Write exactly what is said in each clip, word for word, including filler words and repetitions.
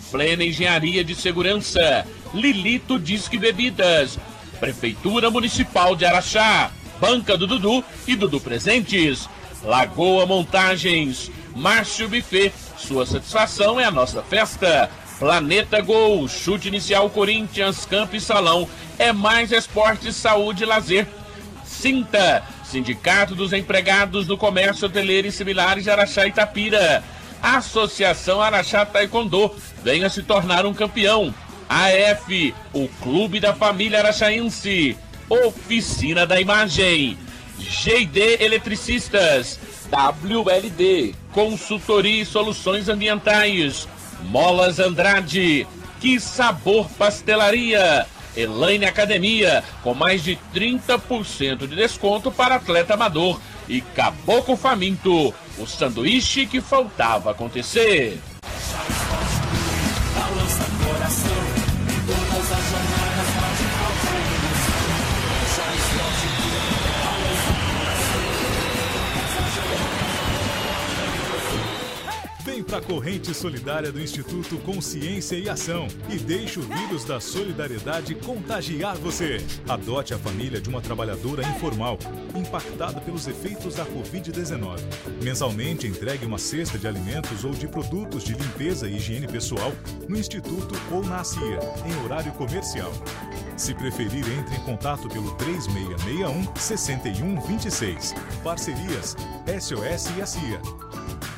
Plena Engenharia de Segurança, Lilito Disque Bebidas, Prefeitura Municipal de Araxá, Banca do Dudu e Dudu Presentes, Lagoa Montagens, Márcio Buffet, sua satisfação é a nossa festa. Planeta Gol, Chute Inicial Corinthians, Campo e Salão, é mais esporte, saúde e lazer. Sinta, Sindicato dos Empregados do Comércio Hoteleiro e Similares de Araxá e Itapira. Associação Araxá Taekwondo, venha se tornar um campeão. A F, o Clube da Família Araxaense. Oficina da Imagem. G D Eletricistas. W L D, Consultoria e Soluções Ambientais. Molas Andrade, Que Sabor Pastelaria. Elaine Academia, com mais de trinta por cento de desconto para atleta amador. E Caboclo Faminto, o sanduíche que faltava acontecer. Vem para a corrente solidária do Instituto Consciência e Ação e deixe o vírus da solidariedade contagiar você. Adote a família de uma trabalhadora informal, impactada pelos efeitos da covid dezenove. Mensalmente entregue uma cesta de alimentos ou de produtos de limpeza e higiene pessoal no Instituto ou na A C I A, em horário comercial. Se preferir, entre em contato pelo três seis seis um, seis um dois seis. Parcerias S O S e A C I A.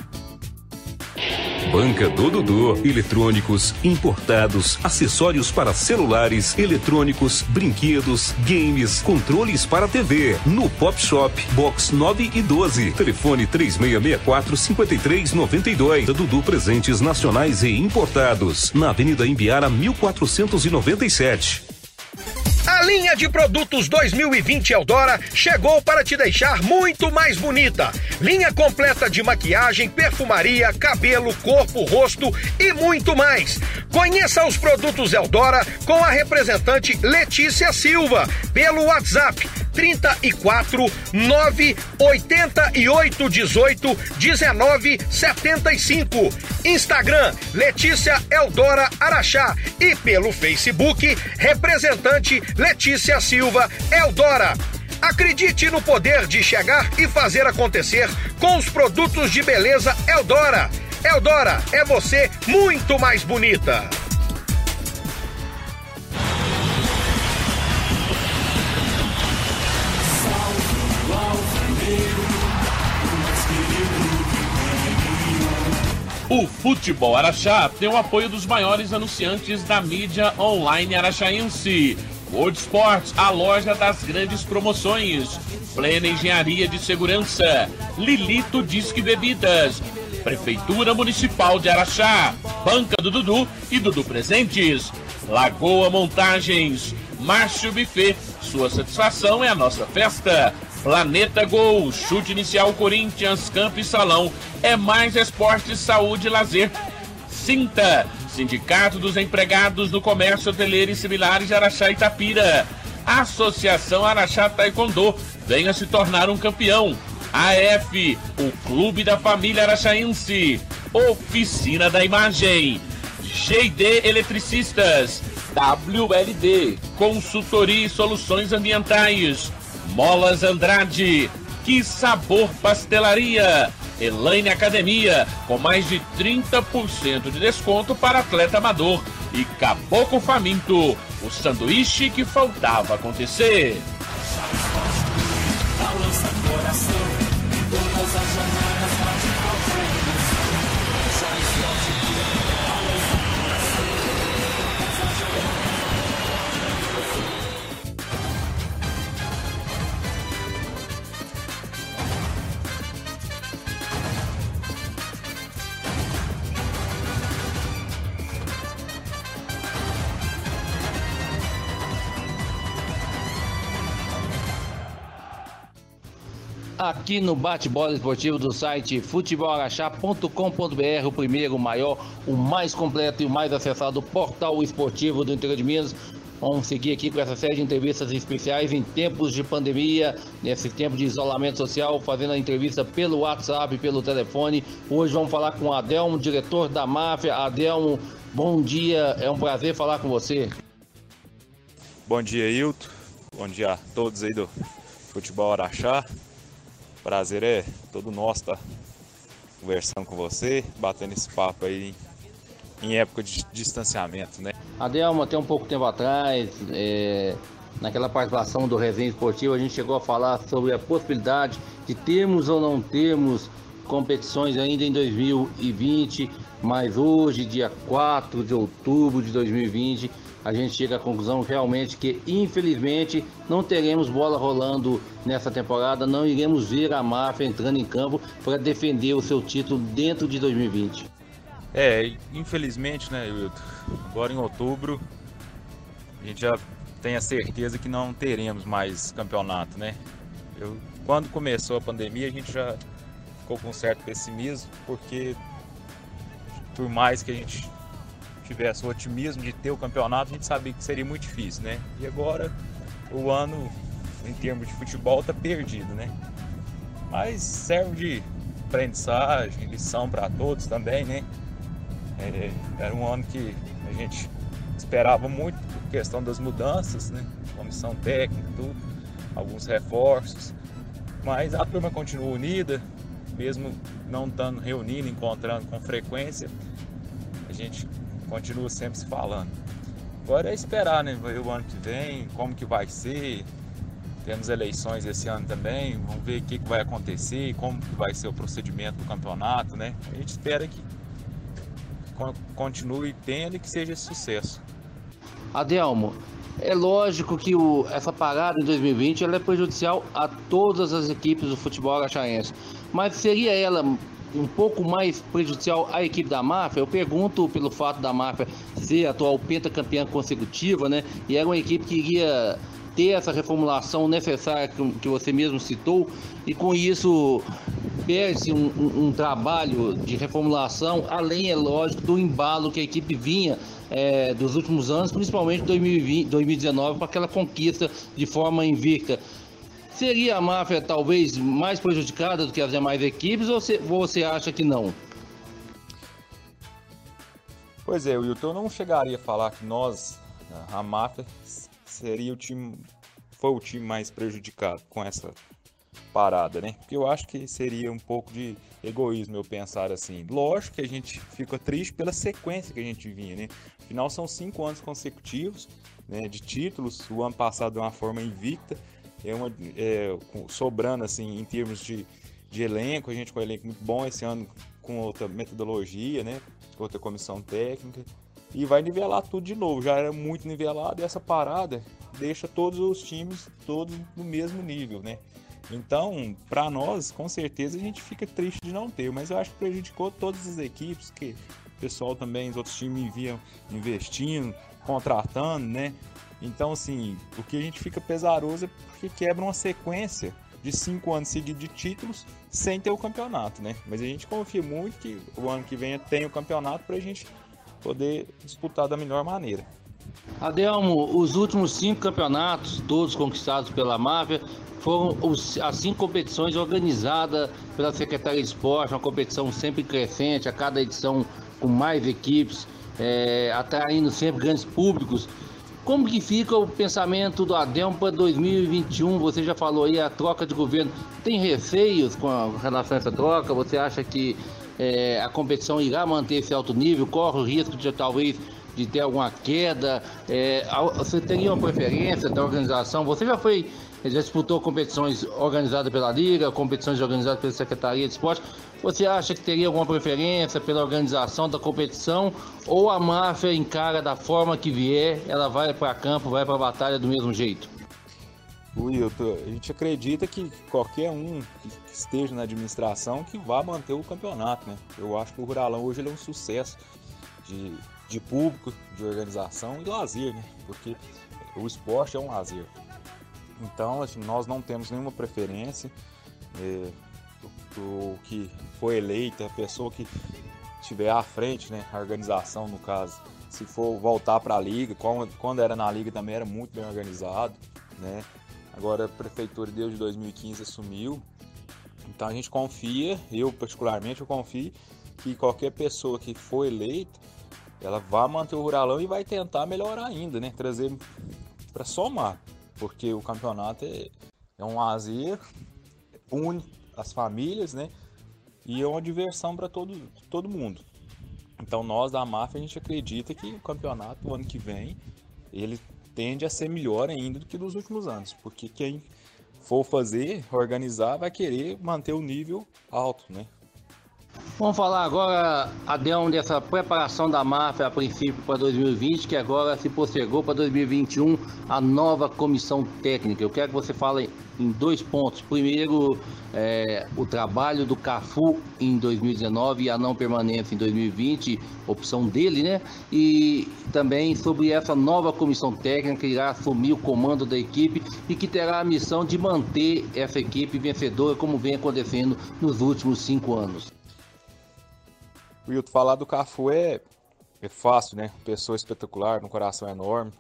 Banca do Dudu, eletrônicos importados, acessórios para celulares, eletrônicos, brinquedos, games, controles para T V. No Pop Shop, box nove e doze. Telefone três seis seis quatro, cinco três nove dois. Dudu Presentes Nacionais e Importados. Na Avenida Imbiara, mil quatrocentos e noventa e sete. A linha de produtos dois mil e vinte Eldora chegou para te deixar muito mais bonita. Linha completa de maquiagem, perfumaria, cabelo, corpo, rosto e muito mais. Conheça os produtos Eldora com a representante Letícia Silva pelo WhatsApp trinta e quatro, nove, oitenta e oito, dezoito, dezenove, setenta e cinco. Instagram Letícia Eldora Araxá e pelo Facebook representante Letícia Silva Eldora. Acredite no poder de chegar e fazer acontecer com os produtos de beleza Eldora. Eldora é você muito mais bonita. O Futebol Araxá tem o apoio dos maiores anunciantes da mídia online araxaense. World Sports, a loja das grandes promoções. Plena Engenharia de Segurança. Lilito Disque Bebidas. Prefeitura Municipal de Araxá. Banca do Dudu e Dudu Presentes. Lagoa Montagens. Márcio Buffet. Sua satisfação é a nossa festa. Planeta Gol, Chute Inicial Corinthians, Campo e Salão, é mais esporte, saúde e lazer. Sinta, Sindicato dos Empregados do Comércio Hoteleiro e Similares de Araxá e Itapira. Associação Araxá Taekwondo, venha se tornar um campeão. A F, o Clube da Família Araxaense. Oficina da Imagem. G D Eletricistas. W L D, Consultoria e Soluções Ambientais. Molas Andrade, Que Sabor Pastelaria. Elaine Academia, com mais de trinta por cento de desconto para atleta amador. E Caboclo Faminto, o sanduíche que faltava acontecer. Aqui no bate-bola esportivo do site futebol araxá ponto com ponto br, o primeiro, o maior, o mais completo e o mais acessado portal esportivo do interior de Minas. Vamos seguir aqui com essa série de entrevistas especiais em tempos de pandemia, nesse tempo de isolamento social, fazendo a entrevista pelo WhatsApp, pelo telefone. Hoje vamos falar com Adelmo, diretor da máfia. Adelmo, Bom dia, é um prazer falar com você. Bom dia, Hilton. Bom dia a todos aí do Futebol Araxá. Prazer é todo nosso estar conversando com você, batendo esse papo aí em época de distanciamento, né? Adelmo, até um pouco tempo atrás, é, naquela participação do Resenha Esportivo, a gente chegou a falar sobre a possibilidade de termos ou não termos competições ainda em dois mil e vinte, mas hoje, dia quatro de outubro de dois mil e vinte, a gente chega à conclusão realmente que, infelizmente, não teremos bola rolando nessa temporada, não iremos ver a Mafra entrando em campo para defender o seu título dentro de dois mil e vinte. É, infelizmente, né, Wilton, agora em outubro, a gente já tem a certeza que não teremos mais campeonato, né? Eu, quando começou a pandemia, a gente já ficou com um certo pessimismo, porque por mais que a gente tivesse o otimismo de ter o campeonato, a gente sabia que seria muito difícil, né? E agora o ano, em termos de futebol, está perdido, né? Mas serve de aprendizagem, lição para todos também, né? É, era um ano que a gente esperava muito por questão das mudanças, né? Comissão técnica, tudo, alguns reforços, mas a turma continua unida, mesmo não estando reunindo, encontrando com frequência, a gente continua sempre se falando. Agora é esperar, né? O ano que vem, como que vai ser. Temos eleições esse ano também, vamos ver o que, que vai acontecer, como que vai ser o procedimento do campeonato, né? A gente espera que continue tendo e que seja esse sucesso. Adelmo, é lógico que o, essa parada em dois mil e vinte ela é prejudicial a todas as equipes do futebol araxaense, mas seria ela um pouco mais prejudicial à equipe da Mafra? Eu pergunto pelo fato da Mafra ser a atual pentacampeã consecutiva, né? E era uma equipe que iria ter essa reformulação necessária que, que você mesmo citou, e com isso perde-se um, um, um trabalho de reformulação, além, é lógico, do embalo que a equipe vinha é, dos últimos anos, principalmente dois mil e vinte, dois mil e dezenove, com aquela conquista de forma invicta. Seria a Mafra talvez mais prejudicada do que as demais equipes, ou você, você acha que não? Pois é, Wilton, eu não chegaria a falar que nós, a Mafra, seria o time, foi o time mais prejudicado com essa parada, né? Porque eu acho que seria um pouco de egoísmo eu pensar assim. Lógico que a gente fica triste pela sequência que a gente vinha, né? Afinal, são cinco anos consecutivos, né, de títulos. O ano passado de uma forma invicta, é uma, é, sobrando assim em termos de, de elenco, a gente com um elenco muito bom esse ano, com outra metodologia, né? Com outra comissão técnica. E vai nivelar tudo de novo, já era muito nivelado e essa parada deixa todos os times todos no mesmo nível, né? Então, para nós, com certeza a gente fica triste de não ter, mas eu acho que prejudicou todas as equipes, que o pessoal também, os outros times vinham investindo, contratando, né? Então, assim, o que a gente fica pesaroso é porque quebra uma sequência de cinco anos seguidos de títulos sem ter o campeonato, né? Mas a gente confia muito que o ano que vem tenha o campeonato para a gente poder disputar da melhor maneira. Adelmo, os últimos cinco campeonatos, todos conquistados pela Mafra, foram as cinco competições organizadas pela Secretaria de Esporte, uma competição sempre crescente, a cada edição com mais equipes, é, atraindo sempre grandes públicos. Como que fica o pensamento do Adelmo para dois mil e vinte e um? Você já falou aí a troca de governo. Tem receios com relação a essa troca? Você acha que é, a competição irá manter esse alto nível? Corre o risco de talvez de ter alguma queda? É, você teria uma preferência da organização? Você já foi, já disputou competições organizadas pela Liga, competições organizadas pela Secretaria de Esporte. Você acha que teria alguma preferência pela organização da competição, ou a Mafra encara da forma que vier, ela vai para campo, vai para a batalha do mesmo jeito? Wilton, a gente acredita que qualquer um que esteja na administração que vá manter o campeonato, né? Eu acho que o Ruralão hoje ele é um sucesso de, de público, de organização e lazer, né? Porque o esporte é um lazer. Então, assim, nós não temos nenhuma preferência. É, o que foi eleita, a pessoa que estiver à frente, né, a organização no caso, se for voltar para a Liga, quando era na Liga também era muito bem organizado, né? Agora a Prefeitura desde dois mil e quinze assumiu, então a gente confia, eu particularmente eu confio que qualquer pessoa que for eleita ela vai manter o Ruralão e vai tentar melhorar ainda, né? Trazer para somar, porque o campeonato é, é um lazer, une as famílias, né? E é uma diversão para todo, todo mundo. Então nós da Mafra, a gente acredita que o campeonato, o ano que vem, ele tende a ser melhor ainda do que dos últimos anos, porque quem for fazer, organizar, vai querer manter o nível alto, né? Vamos falar agora, Adelmo, dessa preparação da Mafra a princípio para dois mil e vinte, que agora se postergou para dois mil e vinte e um, a nova comissão técnica. Eu quero que você fale em dois pontos. Primeiro, é, o trabalho do Cafu em dois mil e dezenove e a não permanência em dois mil e vinte, opção dele, né? E também sobre essa nova comissão técnica que irá assumir o comando da equipe e que terá a missão de manter essa equipe vencedora, como vem acontecendo nos últimos cinco anos. Wilton, falar do Cafu é, é fácil, né? Pessoa espetacular, um coração enorme.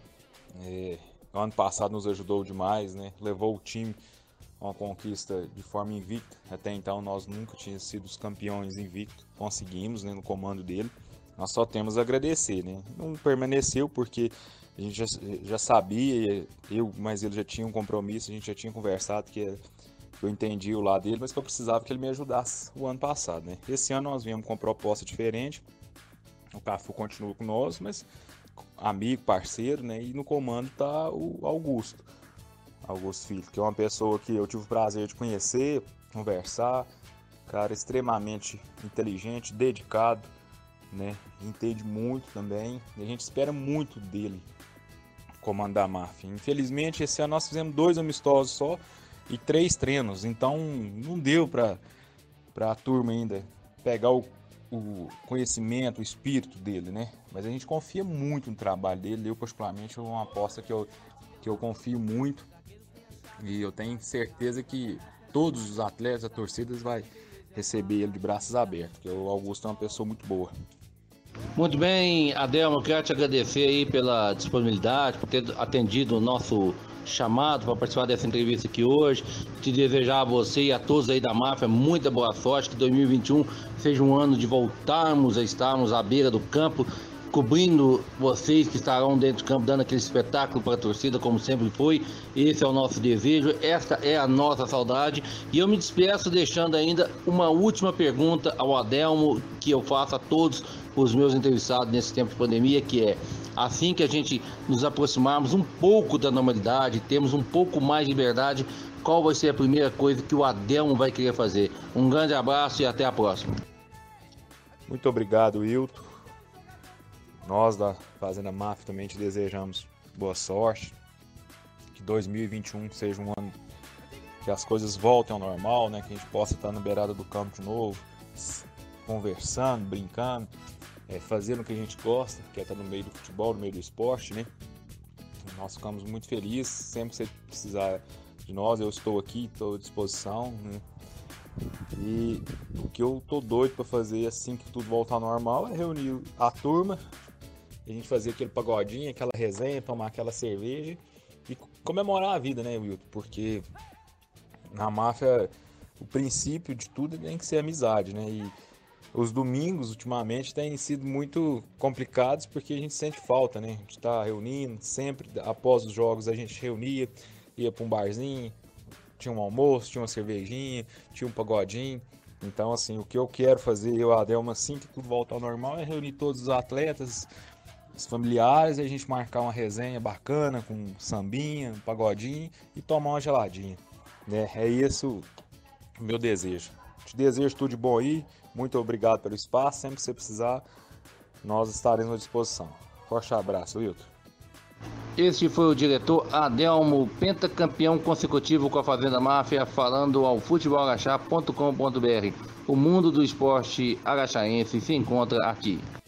É, ano passado nos ajudou demais, né? Levou o time a uma conquista de forma invicta. Até então nós nunca tínhamos sido os campeões invictos. Conseguimos, né, no comando dele. Nós só temos a agradecer, né? Não permaneceu porque a gente já, já sabia, eu, mas ele já tinha um compromisso, a gente já tinha conversado que era... Eu entendi o lado dele, mas que eu precisava que ele me ajudasse o ano passado, né? Esse ano nós viemos com proposta diferente. O Cafu continua com nós, mas amigo, parceiro, né? E no comando tá o Augusto. Augusto Filho, que é uma pessoa que eu tive o prazer de conhecer, conversar. Cara extremamente inteligente, dedicado, né? Entende muito também. E a gente espera muito dele comandar a Mafra. Infelizmente, esse ano nós fizemos dois amistosos só e três treinos, então não deu para a turma ainda pegar o, o conhecimento, o espírito dele, né? Mas a gente confia muito no trabalho dele. Eu, particularmente, é uma aposta que eu, que eu confio muito e eu tenho certeza que todos os atletas, a torcida vai receber ele de braços abertos, porque o Augusto é uma pessoa muito boa. Muito bem, Adelmo, eu quero te agradecer aí pela disponibilidade, por ter atendido o nosso chamado para participar dessa entrevista aqui hoje. Te desejar a você e a todos aí da Mafra muita boa sorte, que dois mil e vinte e um seja um ano de voltarmos a estarmos à beira do campo, cobrindo vocês que estarão dentro do campo, dando aquele espetáculo para a torcida, como sempre foi. Esse é o nosso desejo, esta é a nossa saudade. E eu me despeço deixando ainda uma última pergunta ao Adelmo, que eu faço a todos os meus entrevistados nesse tempo de pandemia, que é: assim que a gente nos aproximarmos um pouco da normalidade, temos um pouco mais de liberdade, qual vai ser a primeira coisa que o Adelmo vai querer fazer? Um grande abraço e até a próxima. Muito obrigado, Wilton. Nós da Fazenda Mafra também te desejamos boa sorte. Que dois mil e vinte e um seja um ano que as coisas voltem ao normal, né? Que a gente possa estar na beirada do campo de novo, conversando, brincando, é, fazendo o que a gente gosta, que é estar no meio do futebol, no meio do esporte, né? Nós ficamos muito felizes. Sempre que você precisar de nós, eu estou aqui, estou à disposição, né? E o que eu tô doido para fazer assim que tudo voltar ao normal é reunir a turma, a gente fazer aquele pagodinho, aquela resenha, tomar aquela cerveja e comemorar a vida, né, Wilton? Porque na Mafra o princípio de tudo tem que ser amizade, né? E os domingos ultimamente têm sido muito complicados porque a gente sente falta, né? A gente tá reunindo sempre, após os jogos a gente reunia, ia para um barzinho, tinha um almoço, tinha uma cervejinha, tinha um pagodinho. Então, assim, o que eu quero fazer, eu, Adelmo, assim que tudo voltar ao normal, é reunir todos os atletas, os familiares, e a gente marcar uma resenha bacana, com um sambinha, um pagodinho, e tomar uma geladinha, né? É isso o meu desejo. Te desejo tudo de bom aí, muito obrigado pelo espaço, sempre que você precisar, nós estaremos à disposição. Forte abraço, Wilton. Este foi o diretor Adelmo, pentacampeão consecutivo com a Fazenda Mafra, falando ao futebol araxá ponto com ponto br. O mundo do esporte araxaense se encontra aqui.